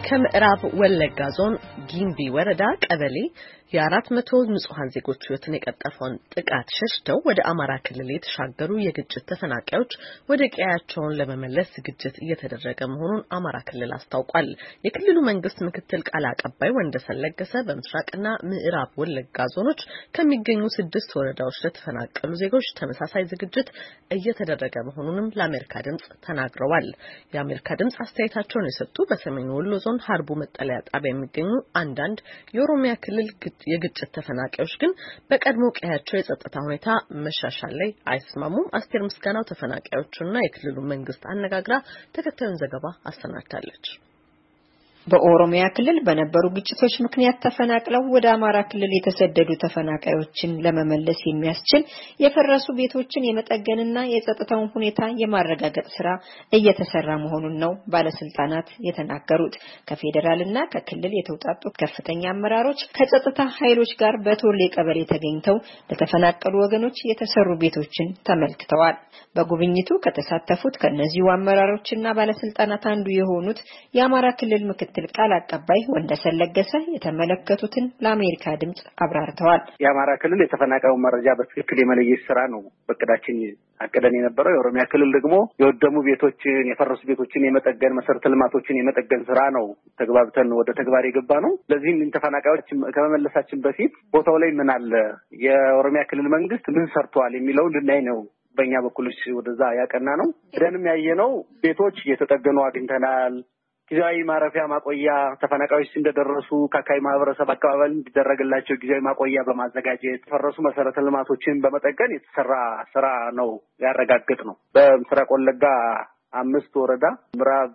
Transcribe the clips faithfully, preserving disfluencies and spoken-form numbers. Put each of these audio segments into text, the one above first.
ከምዕራብ ወለጋ ዞን ጊምቢ ወረዳ ቀበሌ የአራት መቶ ንጹሃን ዜጎች ህይወትን የቀጠፈውን ጥቃት ሸሽተው ወደ አማራ ክልል የተሻገሩ የግጭት ተፈናቃዮች ወደ ቀያቸውን ለመመለስ ዝግጅት እየተደረገ መሆኑን አማራ ክልል አስታውቋል። የክልሉ መንግስት ምክትል ቃል አቀባይ ወንደሰን ለገሰ በምስራቅና ምዕራብ ወለጋ ዞኖች ከሚገኙ ስድስት ወረዳዎች ለተፈናቀሉ ዜጎች ተመሳሳይ ዝግጅት እየተደረገ መሆኑንም ለአሜሪካ ድምጽ ተናግረዋል። የአሜሪካ ድምጽ አስተያየታቸውን የሰጡ በሰሜን ወሎ ዞን ሀርቡ መጠለያ ጣቢያ የሚገኙ አንዳንድ የኦሮሚያ ክልል የግጭት ተፈናቃዮች ግን በቀድሞ ቀያቸው የጸጥታ ሁኔታ መሻሻል ላይ አይስማሙም። አስቴር ምስጋናው ተፈናቃዮቹና የክልሉ መንግስት አነጋግራ ተከታዩን ዘገባ አሰናድታለች። በኦሮሚያ ክልል በነበሩ ግጭቶች ምክንያት ተፈናቅለው ወደ አማራ ክልል የተሰደዱ ተፈናቃዮችን ለመመለስ የሚያስችል የፈረሱ ቤቶችን የመጠገንና የጸጥታውን ሁኔታ የማረጋገጥ ስራ እየተሰራ መሆኑን ነው ባለስልጣናት የተናገሩት። ከፌደራልና ከክልል የተውጣጡ ከፍተኛ አመራሮች ከጸጥታ ኃይሎች ጋር በቶሌ ቀበሌ ተገኝተው ለተፈናቀሉ ወገኖች የተሰሩ ቤቶችን ተመልክተዋል። በጉብኝቱ ከተሳተፉት ከነዚሁ አመራሮችና ባለስልጣናት አንዱ የሆኑት የአማራ ክልል ምክትል ቃል አቀባይ ወንደሰን ለገሰ የተመለከቱትን ለአሜሪካ ድምጽ አብራርተዋል። የአማራ ክልል የተፈናቃዩ መረጃ በትክክል የመለየት ስራ ነው በቅዳችን አቀደን የነበረው። የኦሮሚያ ክልል ደግሞ የወደሙ ቤቶችን የፈረሱ ቤቶችን የመጠገን መሰረተ ልማቶችን የመጠገን ስራ ነው ተግባብተን ወደ ተግባር የገባ ነው። ለዚህም ተፈናቃዮች ከመመለሳችን በፊት ቦታው ላይ ምን አለ፣ የኦሮሚያ ክልል መንግስት ምን ሰርቷል የሚለው ልናይ ነው በእኛ በኩል ወደዛ ያቀና ነው። ደንም ያየነው ቤቶች እየተጠገኑ አግኝተናል። ጊዜያዊ ማረፊያ ማቆያ ተፈናቃዮች እንደደረሱ ከአካባቢ ማህበረሰብ አቀባበል እንዲደረግላቸው ጊዜያዊ ማቆያ በማዘጋጀት ፈረሱ መሰረተ ልማቶችን በመጠገን የተሰራ ስራ ነው ያረጋግጥ ነው። በምስራቅ ወለጋ አምስት ወረዳ፣ ምዕራብ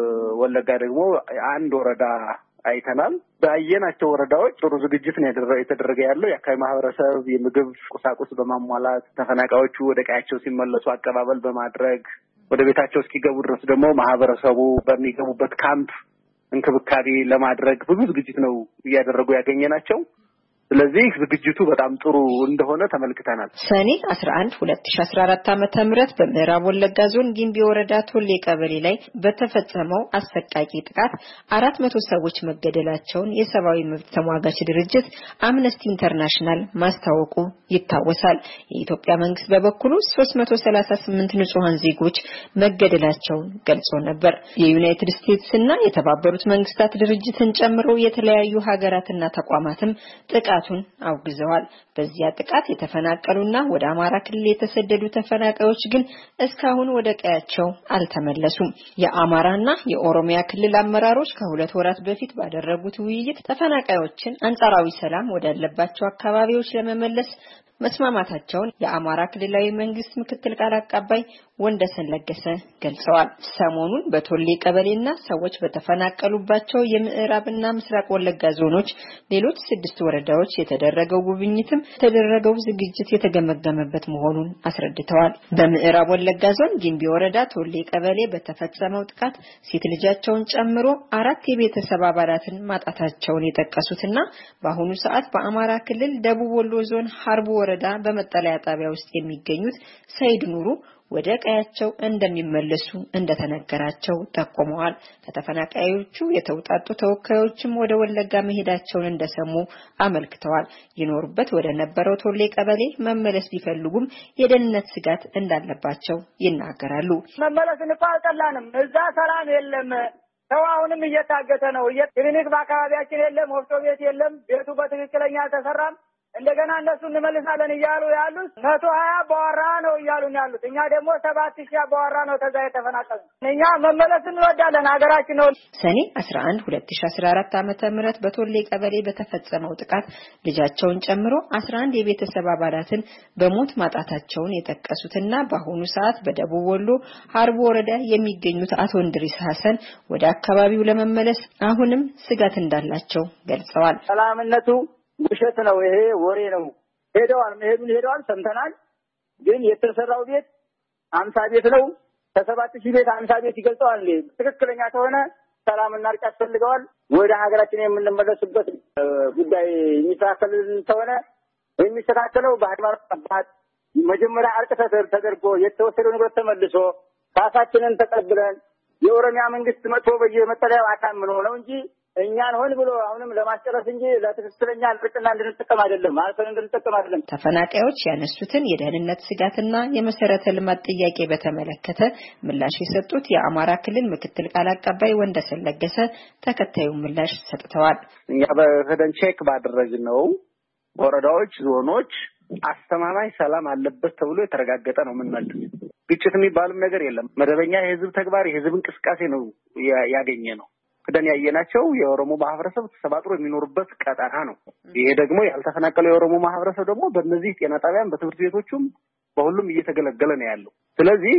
ወለጋ ደግሞ አንድ ወረዳ አይተናል። በአየናቸው ወረዳዎች ጥሩ ዝግጅት ነው የተደረገ ያለው። የአካባቢ ማህበረሰብ የምግብ ቁሳቁስ በማሟላት ተፈናቃዮቹ ወደ ቀያቸው ሲመለሱ አቀባበል በማድረግ ወደ ቤታቸው እስኪገቡ ድረስ ደግሞ ማህበረሰቡ በሚገቡበት ካምፕ እንክብካቤ ለማድረግ ብዙ ዝግጅት ነው እያደረጉ ያገኘናቸው። ስለዚህ ዝግጅቱ በጣም ጥሩ እንደሆነ ተመልክተናል። ሰኔ አስራ አንድ ሁለት ሺህ አስራ አራት ዓመተ ምህረት በምዕራብ ወለጋ ዞን ጊምቢ ወረዳ ቶሌ ቀበሌ ላይ በተፈጸመው አሰቃቂ ጥቃት አራት መቶ ሰዎች መገደላቸውን የሰብአዊ መብት ተሟጋች ድርጅት አምነስቲ ኢንተርናሽናል ማስታወቁ ይታወሳል። የኢትዮጵያ መንግስት በበኩሉ ሶስት መቶ ሰላሳ ስምንት ንጹሃን ዜጎች መገደላቸውን ገልጾ ነበር። የዩናይትድ ስቴትስ እና የተባበሩት መንግስታት ድርጅትን ጨምሮ የተለያዩ ሀገራትና ተቋማትም ጥቃት ቱን አውግዘዋል። በዚያ ጥቃት የተፈናቀሉና ወደ አማራ ክልል የተሰደዱ ተፈናቃዮች ግን እስካሁን ወደ ቀያቸው አልተመለሱም። የአማራና የኦሮሚያ ክልል አመራሮች ከሁለት ወራት በፊት ባደረጉት ውይይት ተፈናቃዮችን አንጻራዊ ሰላም ወዳለባቸው አካባቢዎች ለመመለስ መስማማታቸውን የአማራ ክልላዊ መንግስት ምክትል ቃል አቀባይ ወንደሰን ለገሰ ገልጸዋል። ሰሞኑን በቶሌ ቀበሌና ሰዎች በተፈናቀሉባቸው የምዕራብና ምስራቅ ወለጋ ዞኖች ሌሎች ስድስት ወረዳዎች የተደረገው ጉብኝትም የተደረገው ዝግጅት የተገመገመበት መሆኑን አስረድተዋል። በምዕራብ ወለጋ ዞን ጊምቢ ወረዳ ቶሌ ቀበሌ በተፈጸመው ጥቃት ሴት ልጃቸውን ጨምሮ አራት የቤተሰብ አባላትን ማጣታቸውን የጠቀሱትና በአሁኑ ሰዓት በአማራ ክልል ደቡብ ወሎ ዞን ሀርቡ ወረዳ በመጠለያ ጣቢያ ውስጥ የሚገኙት ሰይድ ኑሩ ወደ ቀያቸው እንደሚመለሱ እንደተነገራቸው ጠቆመዋል። ከተፈናቃዮቹ የተውጣጡ ተወካዮችም ወደ ወለጋ መሄዳቸውን እንደሰሙ አመልክተዋል። ይኖርበት ወደ ነበረው ቶሌ ቀበሌ መመለስ ቢፈልጉም የደህንነት ስጋት እንዳለባቸው ይናገራሉ። መመለስን እንኳን እዛ ሰላም የለም። ሰው አሁንም እየታገተ ነው። ክሊኒክ በአካባቢያችን የለም፣ ወፍጮ ቤት የለም፣ ቤቱ በትክክለኛ አልተሰራም። እንደገና እነሱ እንመልሳለን እያሉ ያሉት መቶ ሀያ በወራ ነው እያሉን ያሉት። እኛ ደግሞ ሰባት ሺህ በወራ ነው ተዛ የተፈናቀሉ። እኛ መመለስ እንወዳለን ሀገራችን ነው። ሰኔ አስራ አንድ ሁለት ሺህ አስራ አራት ዓመተ ምህረት በቶሌ ቀበሌ በተፈጸመው ጥቃት ልጃቸውን ጨምሮ አስራ አንድ የቤተሰብ አባላትን በሞት ማጣታቸውን የጠቀሱትና በአሁኑ ሰዓት በደቡብ ወሎ ሀርቡ ወረዳ የሚገኙት አቶ እንድሪስ ሐሰን ወደ አካባቢው ለመመለስ አሁንም ስጋት እንዳላቸው ገልጸዋል። ሰላምነቱ ውሸት ነው፣ ይሄ ወሬ ነው። ሄደዋል መሄዱን ሄደዋል ሰምተናል። ግን የተሰራው ቤት አምሳ ቤት ነው። ከሰባት ሺህ ቤት አምሳ ቤት ይገልጸዋል። ትክክለኛ ከሆነ ሰላምና እርቅ ያስፈልገዋል። ወደ ሀገራችን የምንመለስበት ጉዳይ የሚስተካከል ተሆነ የሚስተካከለው በሃይማኖት አባት መጀመሪያ እርቅ ተደርጎ የተወሰደው ንብረት ተመልሶ ካሳችንን ተቀብለን የኦሮሚያ መንግስት መጥቶ በየመጠለያው አታምኖ ነው እንጂ እኛን ሆን ብሎ አሁንም ለማስጨረስ እንጂ ለትክክለኛ ልጥና እንድንጠቀም አይደለም ማለት እንድንጠቀም አይደለም። ተፈናቃዮች ያነሱትን የደህንነት ስጋትና የመሰረተ ልማት ጥያቄ በተመለከተ ምላሽ የሰጡት የአማራ ክልል ምክትል ቃል አቀባይ ወንደሰን ለገሰ ተከታዩን ምላሽ ሰጥተዋል። እኛ በሄደን ቼክ ባደረግነው ወረዳዎች፣ ዞኖች አስተማማኝ ሰላም አለበት ተብሎ የተረጋገጠ ነው። ምን ማለት ግጭት የሚባልም ነገር የለም። መደበኛ የህዝብ ተግባር የህዝብ እንቅስቃሴ ነው ያገኘ ነው። ከደን ያየናቸው የኦሮሞ ማህበረሰብ ተሰባጥሮ የሚኖርበት ቀጠና ነው። ይሄ ደግሞ ያልተፈናቀለው የኦሮሞ ማህበረሰብ ደግሞ በእነዚህ ጤና ጣቢያን በትምህርት ቤቶችም በሁሉም እየተገለገለ ነው ያለው። ስለዚህ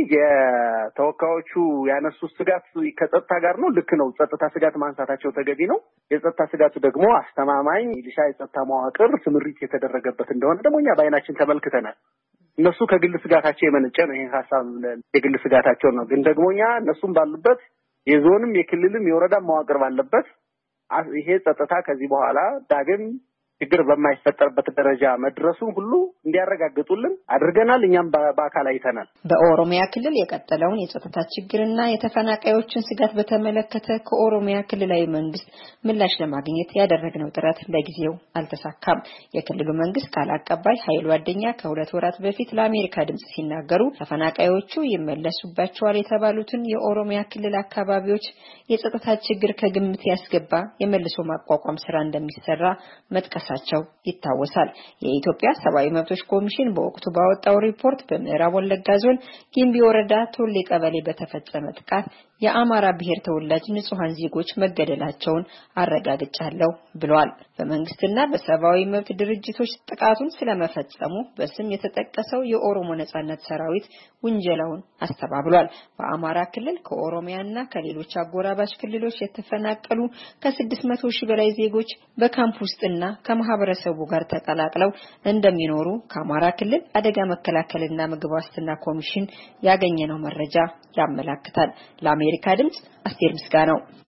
የተወካዮቹ ያነሱት ስጋት ከጸጥታ ጋር ነው። ልክ ነው። ጸጥታ ስጋት ማንሳታቸው ተገቢ ነው። የጸጥታ ስጋቱ ደግሞ አስተማማኝ ሚሊሻ የጸጥታ መዋቅር ስምሪት የተደረገበት እንደሆነ ደግሞ እኛ በአይናችን ተመልክተናል። እነሱ ከግል ስጋታቸው የመነጨ ነው። ይሄን ሐሳብ የግል ስጋታቸው ነው። ግን ደግሞ እኛ እነሱም ባሉበት የዞንም የክልልም የወረዳም መዋቅር ባለበት ይሄ ጸጥታ ከዚህ በኋላ ዳግም ችግር በማይፈጠርበት ደረጃ መድረሱን ሁሉ እንዲያረጋግጡልን አድርገናል። እኛም በአካል አይተናል። በኦሮሚያ ክልል የቀጠለውን የጸጥታ ችግርና የተፈናቃዮችን ስጋት በተመለከተ ከኦሮሚያ ክልላዊ መንግስት ምላሽ ለማግኘት ያደረግነው ጥረት ለጊዜው አልተሳካም። የክልሉ መንግስት ቃል አቀባይ ኃይሉ አደኛ ከሁለት ወራት በፊት ለአሜሪካ ድምጽ ሲናገሩ ተፈናቃዮቹ ይመለሱባቸዋል የተባሉትን የኦሮሚያ ክልል አካባቢዎች የጸጥታ ችግር ከግምት ያስገባ የመልሶ ማቋቋም ስራ እንደሚሰራ መጥቀስ ቸው ይታወሳል። የኢትዮጵያ ሰብአዊ መብቶች ኮሚሽን በወቅቱ ባወጣው ሪፖርት በምዕራብ ወለጋ ዞን ጊምቢ ወረዳ ቶሌ ቀበሌ በተፈጸመ ጥቃት የአማራ ብሔር ተወላጅ ንጹሃን ዜጎች መገደላቸውን አረጋግጫለሁ ብሏል። በመንግስትና በሰብአዊ መብት ድርጅቶች ጥቃቱን ስለመፈጸሙ በስም የተጠቀሰው የኦሮሞ ነጻነት ሰራዊት ውንጀላውን አስተባብሏል። በአማራ ክልል ከኦሮሚያና ከሌሎች አጎራባች ክልሎች የተፈናቀሉ ከስድስት መቶ ሺህ በላይ ዜጎች በካምፕ ውስጥና ከማህበረሰቡ ጋር ተቀላቅለው እንደሚኖሩ ከአማራ ክልል አደጋ መከላከልና ምግብ ዋስትና ኮሚሽን ያገኘነው መረጃ ያመለክታል። ለአሜሪካ ድምጽ አስቴር ምስጋናው